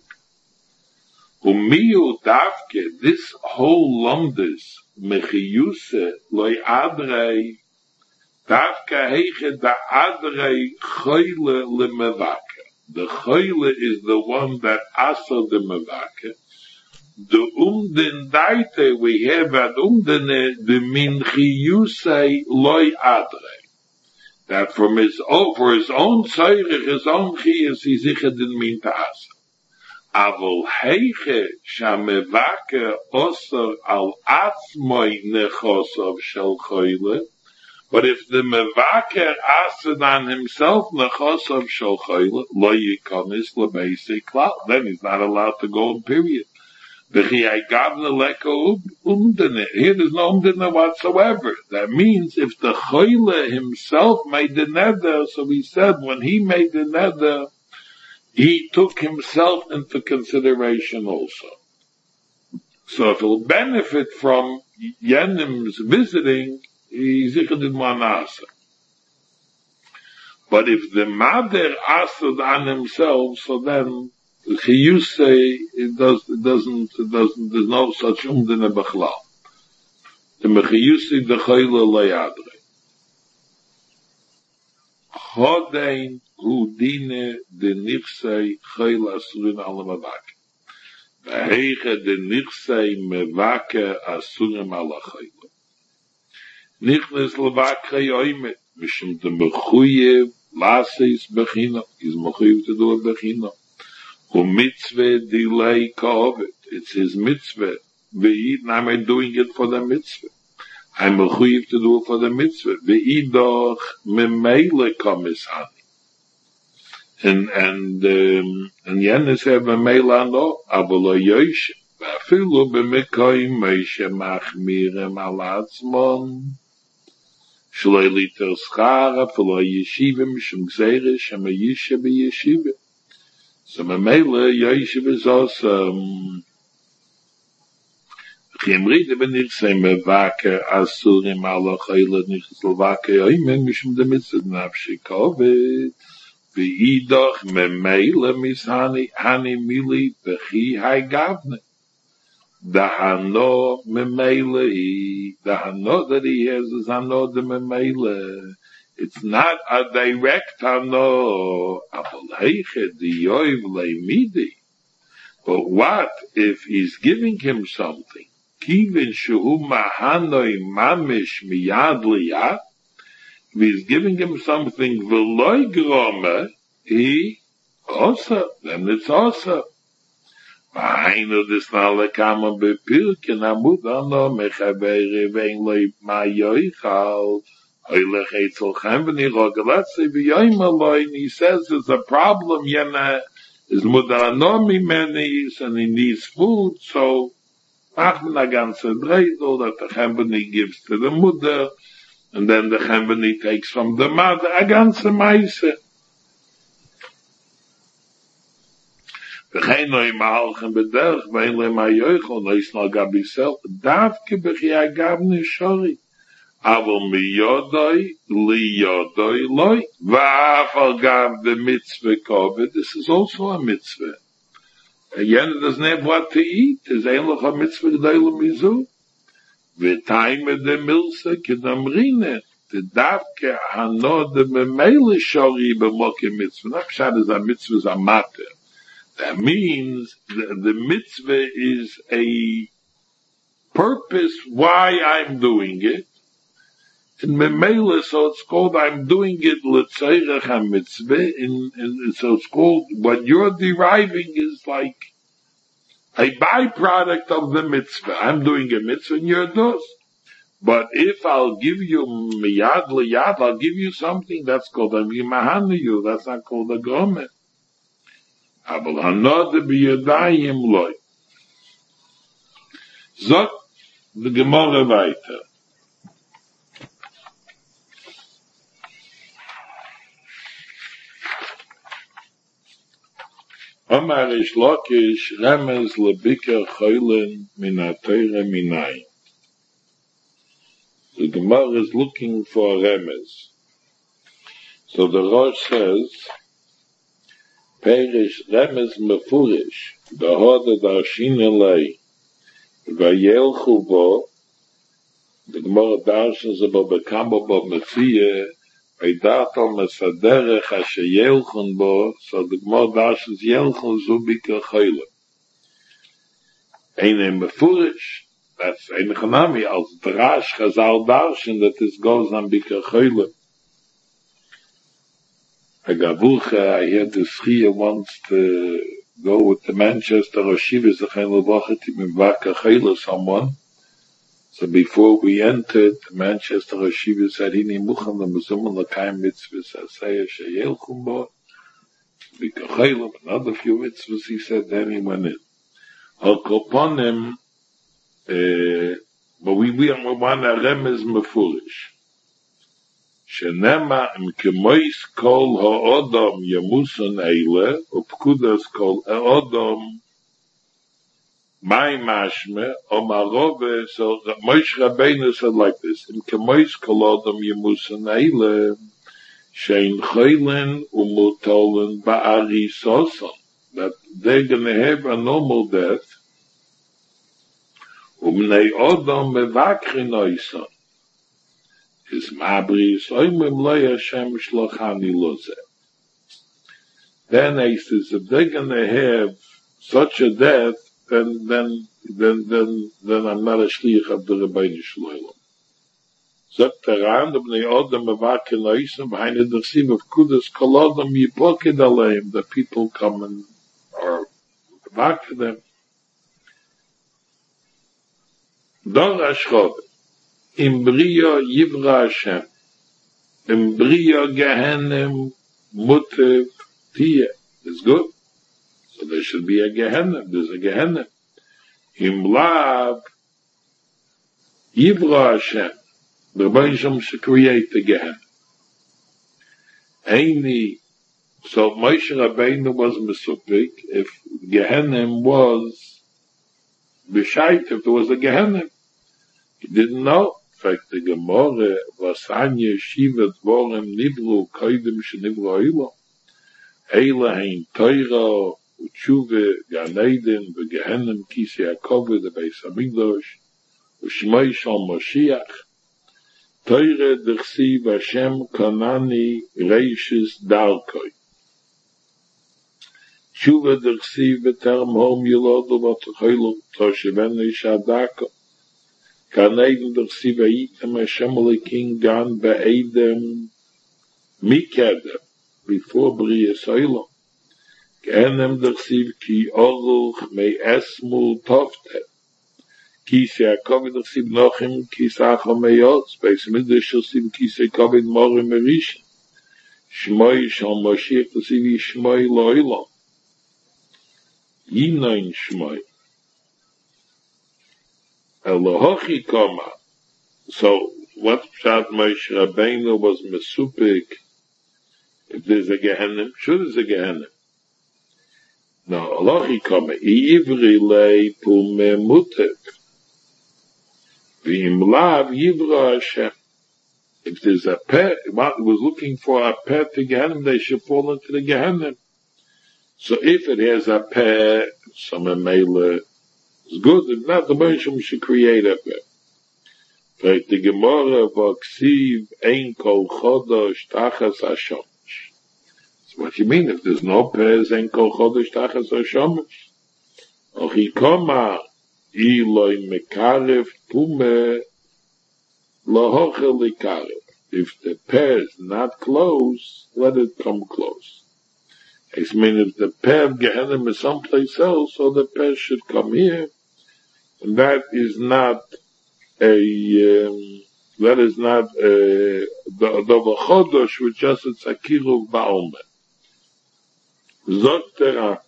Umiu davke, this whole lumdus, mechiyuse, loy adrei, davke heiche da adrei choyle le mevake. The choyle is the one that asa the mevake. The daite we have at the min chiyuse loy adrei. That for his own tzorich, his own chiyus, he sicher den min ta asa. Avol heiche shamevake osor al atzmoi nechosov shel choyle. But if the mevaker ased on himself nechosov shel choyle, lo yikonis lebeisei klal, then he's not allowed to go in period. Here there's no umdene whatsoever. That means if the choyle himself made the neder, so he said when he made the neder, he took himself into consideration also. So if he'll benefit from Yenim's visiting, he's ichadid manasa. But if the mother asad on himself, so then you say there's no such umdine b'chlal. The mechiyusi the chayla leyadre. Chodein hu dine de nichsei chayla asurin ala mevake. V'heiche de nichsei mevake asurim ala chayla. Nichnes levake yoyme, mishum de mechuyev laseis bechina, is mechuyev to do a bechina. Hu mitzveh dilei ka'ovet, it's his mitzvah. I'm doing it for the mitzvah. I'm mechuyev to do it for the mitzvah. Ve'idoch memele komisani. And Yenis have memele no, avolo yosh. Vafilu b'mekoyim meishe machmirem al atzmon. Shloi liter schara, v'lo yeshiva mishum gzeire, shema yishe b'yeshiva. So memele yeshiva is also Chimride ben ich sei mevake asurim ala chayla nichslovake oimen mishum demitzad nafshi kovet v'idoch memele mishani hani mili v'chi hai gavne dahano memele dahano that he has is hano de memele. It's not a direct hano apol heiche di yoiv leimidi. But what if he's giving him something? Kivin shehu mahanoi mamish miyad liyad. If he's giving him something v'loi grome, he also, then it's also. V'hainu disna lekama bepirkin amudano mechavere vein loi ma yoichal oilech etzel chem v'nirogalatze v'yoim aloi. And he says there's a problem, yena is mudanomi menis, and he needs food, so machen a ganze dreidel that the Chembeni gives to the mother, and then the Chembeni takes from the mother a ganze meise. V'chein no im halchen bederch, v'ein le ma yoichel, no is no gabi sel, davke b'chi agab nishori. Aval mi yodoi, li yodoi loi, v'afal gav the mitzvah kovet. This is also a mitzvah. Again, it doesn't have what to eat. There's ein loch a mitzvah g'dayla mizu. V'taime de milsa k'damrine. The davke hano de memele shori b'moke mitzvah. Not pshat is a mitzvah is a matter. That means the mitzvah is a purpose why I'm doing it. In memele, so it's called I'm doing it l'tzeirach ha-mitzvah. So it's called, what you're deriving is like a byproduct of the mitzvah. I'm doing a mitzvah and you're dos. But if I'll give you miyad liyad, I'll give you something that's called a mimahanu, that's not called a gomer. Abel hanod biyadayim loy. Zot the Gemara weiter. Amar ish lokish remez lebika choylen min ha-teire minayin. The Gemara is looking for a remez. So the Rosh says, Perish remez mefurish, behoda darshin elei, vayelchu bo, the Gemara darshins about bekamba bo mefiyeh, Veidatal mesaderech ashe yelchun bo, so the Gemara darshins yelchun zu bika choyle. Eine mefurish, that's eine chanami, als drash chazal darshin, that this goes on bika choyle. A gavucha, I heard the Schia wants to go with the Manchester Yeshiva, Zachain Levachet, in baka choyle someone. So before we entered, Manchester Yeshiva said, Hini muchan l'mezumah l'kayim mitzvahs asaya sheyelchum bo, b'kachayim, another few mitzvahs, he said, then he went in. Al-Koponim, but we want a remez mefurish. Shenema im kemois kol ha'odom yamuson eile, upkudas kol ha'odom my mashme, Omarove, so Moshe Rabbeinu said like this, in Kemois Kolodom Yemusan Eile, Shein Choylen Umutolen Ba'ari Soson, that they're gonna have a normal death, Umnei Odom Mevakrin Oison, is Mabris, Oimim Lo Hashem Shlochani Loze. Then he says, if they're gonna have such a death, then I'm not a shliach of the Rebbeinu Shloilem. Sagt Ran, the Bnei Odom Mevaken Oisem, behind the Chsiv of Kudas Kolodom Yipoked Aleim, the people come and are Mevaken them. Dor Ashchov, in Bria Yivra Hashem, in Bria Gehenim Mutev Tia. It's good. So there should be a Gehenim. There's a Gehenim. In Lav Yivra Hashem, the Rebbeinu should create the Gehenim. So Moshe Rabbeinu was Mesupik if Gehenim was B'shait, if there was a Gehenim. He didn't know. In fact, the Gemara was Anya Shiva Dvorim Nivru Koidim Shenivru Oilo. Eila Hein Torah Utshuve Gan Eden V'Gehenim Kisi HaKovod the Beis HaMikdash U'Shmoi Shal Moshiach Torah D'chsiv Hashem Kanani Reishis Darkoi Shuva D'chsiv V'terem Hom Yilodu V'Tchoilu Toshevenu Shadako Kaneiden D'chsiv Hayitem Hashem Elikim Gan Ba'edem Mikedem before B'riyas Olam Gehenim D'chsiv Ki Oruch Me'esmu Tovtet Kisi HaKovod D'chsiv Nochim Kisacha Meyotz Beis Hamikdash D'chsiv Kisi HaKovod Morim Merishim Shmoi Shal Moshiach D'chsiv Yishmoi Lo'olam Yinoin Shmoi Elohochi Koma. So what Pshat Moshe Rabbeinu was Mesupik if there's a Gehenim? Sure there's a Gehenim. No, Elohochi Koma Ivri Lei Pume Mutev V'im Lav Yivra Hashem. If there's a pet, was looking for a pet to Gehenim, they should fall into the Gehenim. So if it has a pet, some Mele is good. If not, the Moshe should create a pet. But the Gemara Vaksiv Ein Kol Chodosh Tachas HaShomesh. So what you mean? If there's no pet, Ein Kol Chodosh Tachas HaShomesh? Ochikoma Eloi Mekarev Pume Lahochel Likarev. If the pet is not close, let it come close. It means if the pair of Gehenim is someplace else, so the pair should come here. And that is not the Vachodosh, which just a Tzakiru Ba'omer. Zoktera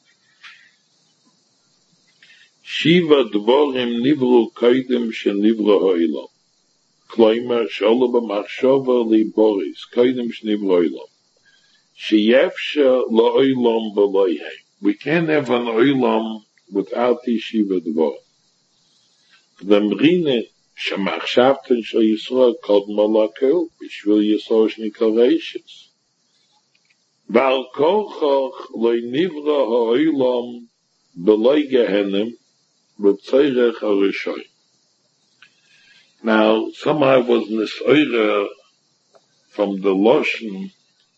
Shiva Dvorim Nivru Koidim Shenivru Oilom. Kloimer Sholo B'machshova Li Boris Koidim Shenivru Oilom. Sheyefsha la'olam b'loyhe. We can't have an olam without the Shiva Dvar. The Mrine shemachshavten shel Yisrael called Malakel b'shvil Yisrael shnikol reishis. Ba'al kolchach loy nivra ha'olam b'loy gehenim b'tzeirech ha'rishoy. Now, somehow was nisoira from the Loshen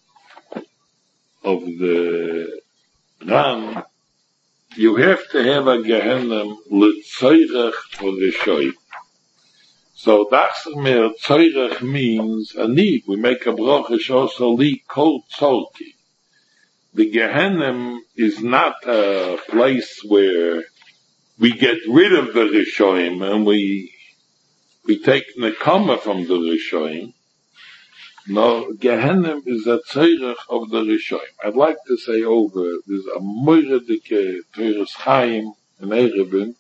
of the Ram, you have to have a Gehenim l'tzoirech for the shoy. So Dachsmer tzoirech means a need. We make a bracha shosah li kol tzolki. The Gehenim is not a place where we get rid of the Rishoyim and we take nekama from the Rishoyim. No, Gehenim is a tzorech of the Rishoyim. I'd like to say over, there's a moiredike Teres Chaim in Erevin.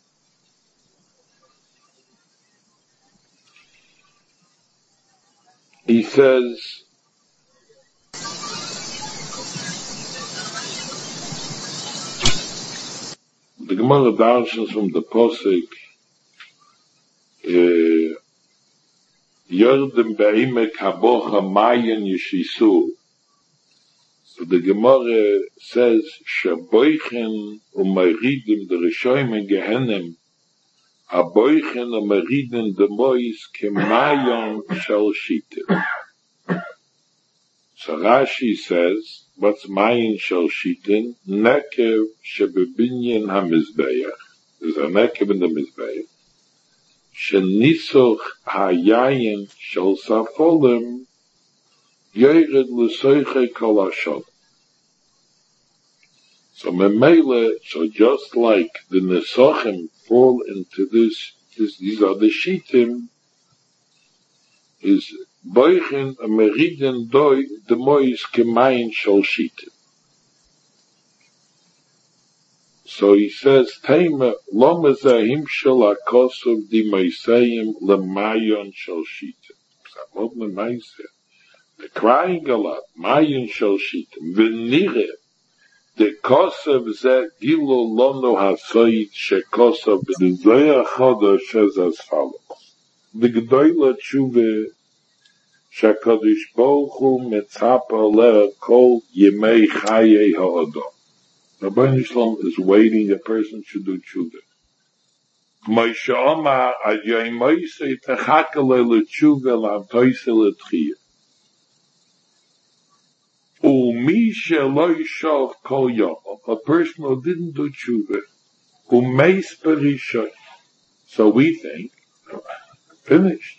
He says, the Gemara darshans from the Posik, Yordem Be'imek Habocha Mayan Yeshisu. So the Gemara says, Shaboichen Umaridim the Rishoyim and Gehenim, Aboichen Umaridim the Mois Kemayon Shal Shitim. So Rashi says, what's Mayan Shal Shitim? Nekev Shebebinyan HaMizbeach. There's a Nekev in the Mizbeach. Shenisoch hayayin shel safolim yored l'soiche kol hashol. So memele, so just like the nesochim fall into this these are the Shittim, is Boichen a Meriden Doi, the Mois Kemain Shol Shittim. So he says, Tema, Loma Zahim Shel HaKosov Di Moiseyim Lemayon Shel Shittim. Samot Lemaiseh. They're crying a lot. Mayon Shel Shittim. V'nire, the Kosov Zeh Gilo Lono HaSoid Shekosov the Zoya Chodosh says as follows. The Gdoila Tshuve Shakadosh Baruch Hu Metzapa Leh Kol Yemei Chayei HaAdam. Rabbi Shalom is waiting a person should do tshuva. Moshe Omar ad yoimoisei techakele l'tshuva l'antoise l'tchiyah. Umi shelo yishov kol yom, a person who didn't do tshuva, umeis perishoy. So we think, finished.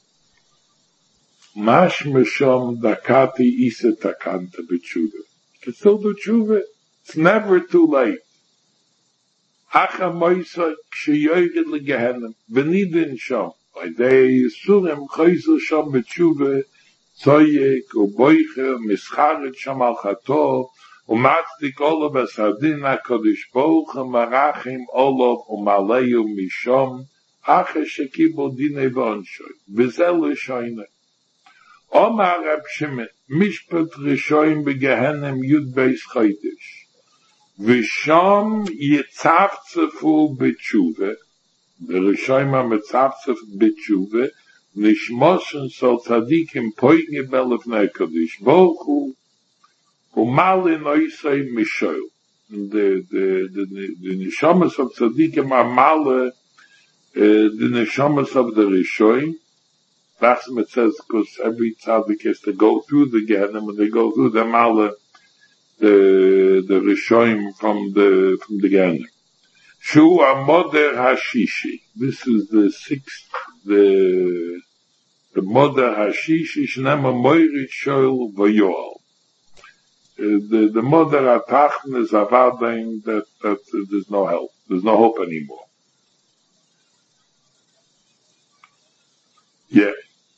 Mash meshom dakati isa takanta b'tshuva. You can still do tshuva. It's never too late. Acha moisa ksheyoyed legehenem benidin sham. By day surem chayzel sham b'tshuva tzoyek uboiche mischaret sham al chato umatzik olav asadin HaKadosh Baruch Hu marachim olav umaleyu misham acha shekibo dinei v'onshoy v'zel l'shoyne. Omar Reb Shimon mishpat rishoyim begehenem yud beis chodesh. V'sham yitzavtzefu b'tshuva, the Rishoyim ha-mitzavtzef b'tshuva, nishmoshen sol tzadikim poige belefnei HaKadosh Baruch Hu, u'malin oisei mishoyl. The nishamas of tzadikim are male, the nishamas of the Rishoyim. That's what it says, because every tzadik has to go through the Gehenim, and they go through the male, the Rishoyim from the Gehenim. Shu Amoder Hashishi. This is the sixth, the Moder Hashishi, Shnema Moirit Shoel V'Yoel. The Moder Atachn is avading that there's no help. There's no hope anymore. Yeah.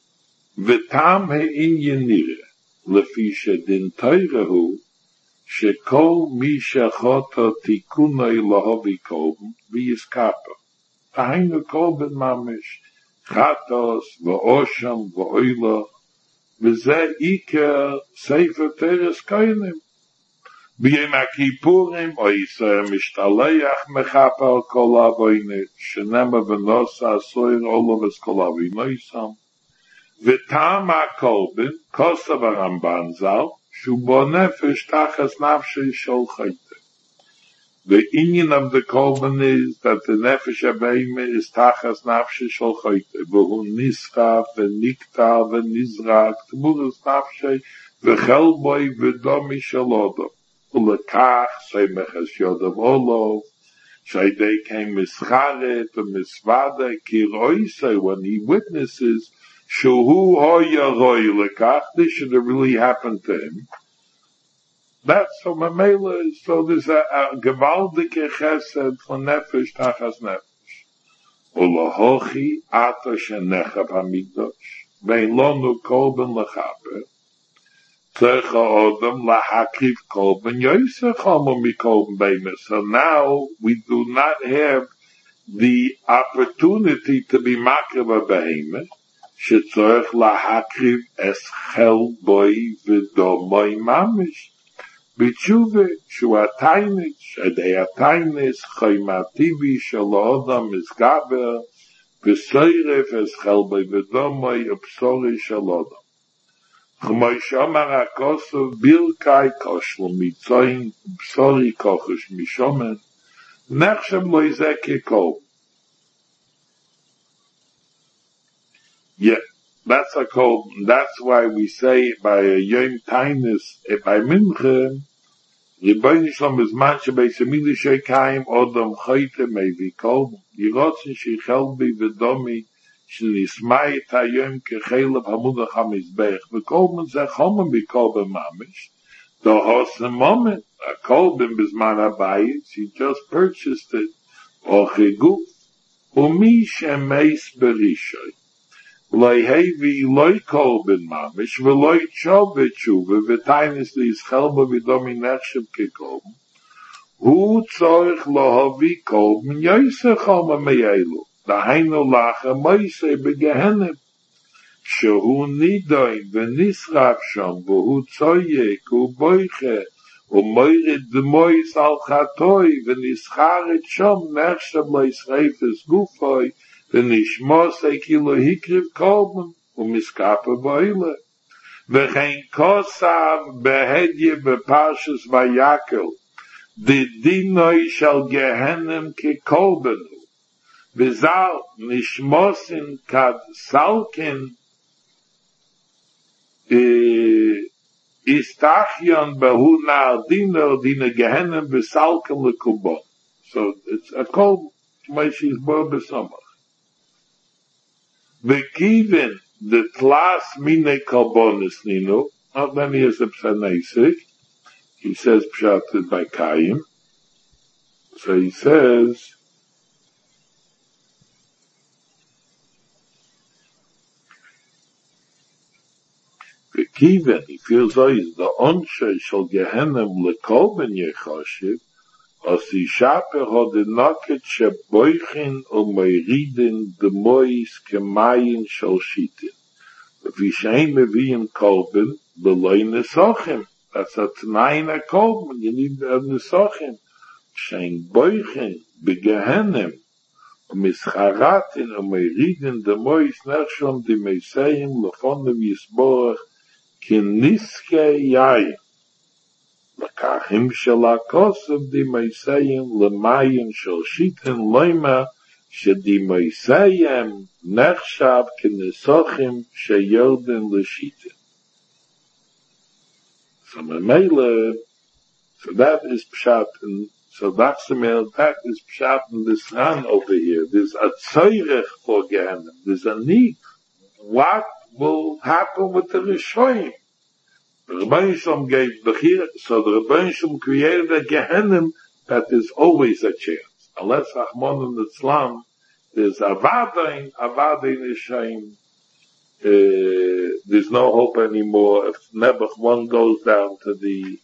V'tam he'inyan nire, lefi shedin teirehu, shekol mi shechota tikunoi lahovi kolben, v'yiskapa. Tahainu kolben mamish, chatos, v'osham, v'oila, v'zeh iker sefer teres koinim. B'yem ha-kipurim, oisar mishtaleach mechapa al kol avoyne, shenema v'nosa asoir olav es kol avinoisam. V'tam ha-kolben, kosav ha-Ramban zal, shubo nefesh tachas nafshei shol chayte. The inyan of the kolben is that the nefesh ha-beime is tachas nafshei shol chayte. V'hu nischav, v'niktav, v'nizrak, t'muras nafshei, v'chelboi, v'domi shel odom. U'lekach, seimech es yodav olov, shaydei came mischaret, v'misvada, ki roisei, when he witnesses, Shuhu hoya roy lekach, this should have really happened to him. That's so Mamela, so there's a gewaldige chesed von nefesh tachas nefesh. Ulahochi ata shenechab hamikdosh, vein lonu kolben lechaper, techa odom lahakriv kolben yoyse chomo mikolben beimer. So now we do not have the opportunity to be makriv behemoth, shetzorech lahakriv es chel boy v'domoi mamish. B'tshuva shu ataynis, shadei ataynis, choymativi shelo odam misgaber, v'soyref es chel boy v'domoi upsori shelo odam. Ch'moi shomar hakosov birkai koshlo mitzoyin, upsori kochosh mishomen, nechshem lo izeke kol. Yeah, that's a call. That's why we say by a Yom Tainis, by Mincha, Rebbeinu Shalom is manche bei Semili Sheikayim Odom Choyte Mevi Kol Yirotzen Sheichel Bi V'Domi Shnismai Tayom Kechelev Hamudach HaMizbech V'Kolben Zeh Chomen Bi Kolben Mamish the Hosem Moment a Kolben Bizman Abayis he just purchased it or Chiguf ומי שמייס ברישוי, לא הביא לא קורבן ממש, ולא תשובה תשובה, וטיינס לישראל בבידומי נחשב כקורבן, הוא צורך להביא קורבן יויסר חומה מאלו, דהיינו לאחר מייסה בגהנם, שהוא נידון ונשרף שם, והוא צויק ובויכה, ומוירד דמויס על חטוי, ונסחרת שם נחשב לישרפס גופוי, ונשמוס כאילו הקריב קורבן, ומסקפה באילה. וכן כוסף בהדיה בפרשס ויקל, דדינוי של גהנם כקורבן, וזל נשמוסין כד סלקן, Istachion behu na'ardino dina gehenem v'salkem lekubon. So it's a kol she's bo b'samach. V'kivin the tlas mine kolbonis nino, not then he has a psanesik, he says pshated by Kayim. So he says, Kiven, he feels is the onshe shall gehenem lekolben yechashiv, as the shaper had the naket sheboichin o meiriden the mois kemayin shall shitin. If he shein meviim kolben, beloy nesachim. That's a t'nayin a kolben, you need a nesachim. Shein boichin begehenem, o mischaratin o meiriden the mois nechshom di meisayim lefonem yisborach כניסקי יין, לקחים של הכוסף דימייסיים למים של שיטן לימה, שדימייסיים נחשב כניסוחים שיורדן לשיטן. So ממילא, so that is pshat, and so that's the mail, that is pshat in this run over here. There's a tzorech for Gehenim, there's a need. What will happen with the Rishoyim? The Rebbeinu Shalom gave Bechir, so the Rebbeinu Shalom created a Gehenim that is always a chance. Unless Rahman and Islam, there's Avadain Rishoyim, there's no hope anymore. If Nebuch one goes down to the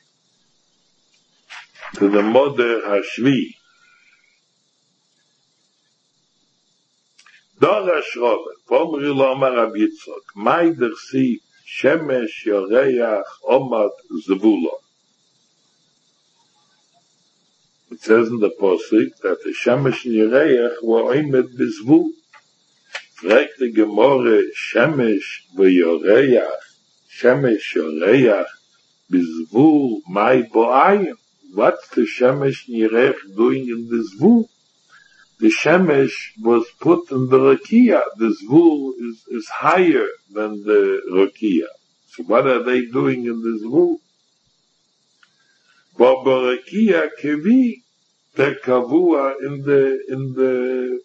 Moder Hashvi, Dorash Robert, Vomri Lomar Rab Yitzchok, Maider Si, Shemesh Yoreach Omad Zvulon. It says in the Posik that the Shemesh and Yoreach were oimed bezvul. Fragt the Gemore Shemesh v'Yoreach, Shemesh Yoreach bezvul mai bo'ayim. What's the Shemesh and Yoreach doing in the zvul? The Shemesh was put in the Rakia. The Zvul is higher than the Rakia. So what are they doing in the Zvul? But Rakia Kevi, the Kavua in the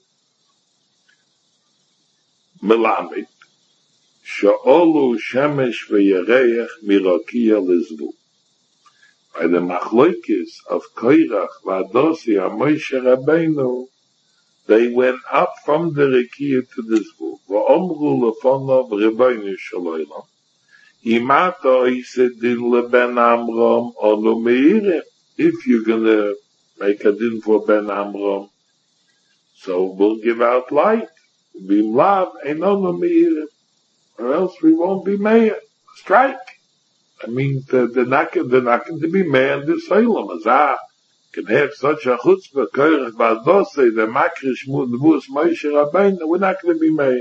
Melamed, Sha'olu Shemesh v'Yereach mirakia lizvul. By the Machlokes of Koirach v'Adosi HaMoshe Rabbeinu, they went up from the Rakia to the Zvul. V'omru lefonov Rebbeinu Shalom. Imata isedin leben Amram onu meirim. If you're gonna make a din for Ben Amram, so we'll give out light. Bim lav ein onu meirim. Or else we won't be mayor. Strike. I mean, they're not going to be mayor in the Salem. Azah can have such a chutzpah, koirach v'adosei, the makrish mudvus Moshe Rabbeinu, we're not going to be mayor.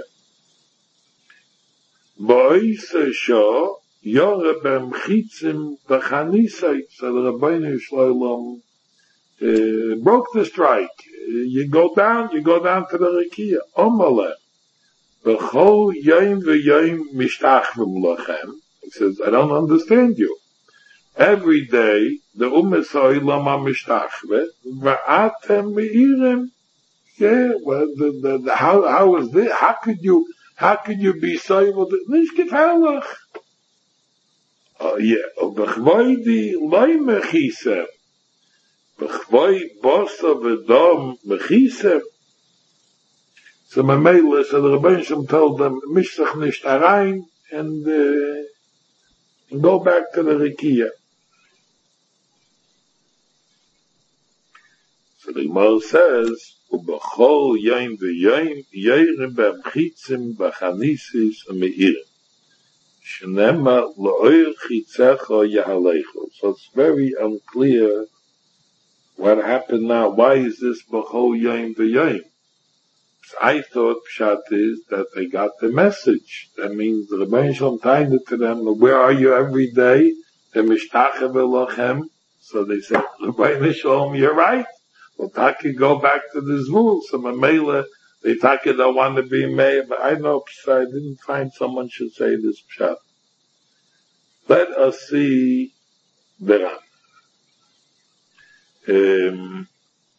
Bo'isa sho, yore b'mchitzim b'chanisei, so the Rabbeinu Shalom broke the strike. You go down to the Rakia. Omaleh, b'chol yom v'yom mishtachvim lachem. He says, I don't understand you. Every day, the Ummah Ha'olam mishtachve, v'atem me'irim. Yeah, well, how is this? How could you be so able to, nicht gefährlich? Oh, yeah, b'chvoidi loy mechisem. B'chvoi bosa v'dom mechisem. So the Rebbeinu Shem told them, mish sich nicht herein, and go back to the Rikiya. So the Gemara says, Ubachol yom v'yom, yerim b'chitzim b'chanisis u'meirim. Shenema lo'oir chitzecha yahalecho. So it's very unclear what happened now. Why is this B'chol yom v'yom? I thought Pshat is that they got the message. That means the Rebbeinu Shalom tied it to them, where are you every day? The Mishtachev Elochem. So they said, Rebbeinu Shalom, you're right. Well, Taki go back to the Zvul. So Mamela, they Taki don't want to be made, but I know Pshat, I didn't find someone should say this Pshat. Let us see the Ran.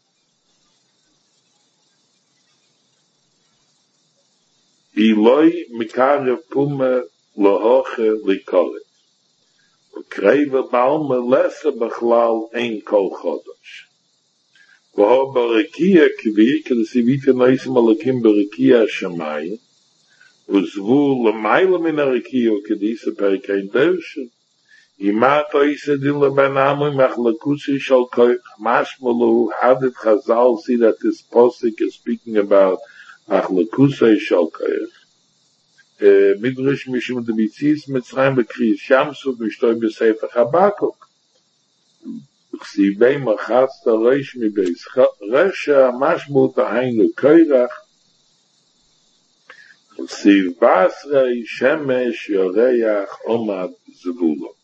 Iloi mikarev pume lohoche likolet. Ukreva baume lesse bechlal ein kol chodosh. Voho barakia kvi, kedesivite noisim alakim barakia shamayim, uzvu lemaila min arakia kedisa perikein deushin. Imato isedin lebenamu machlakusi shal koich mashmalu. How did Chazal see that this posik is speaking about Achlakusei Shalkayach? Midrash Mishum de Mitzis Mitzrayim Bekriis Shamsu Mishtoy B'Sefer Habakuk. Chsivei Machatz Tareish Mibeis Resha Mashmut Hainu Koirach. Chsiv Basrei Shemesh Yoreach Omad Zebulon.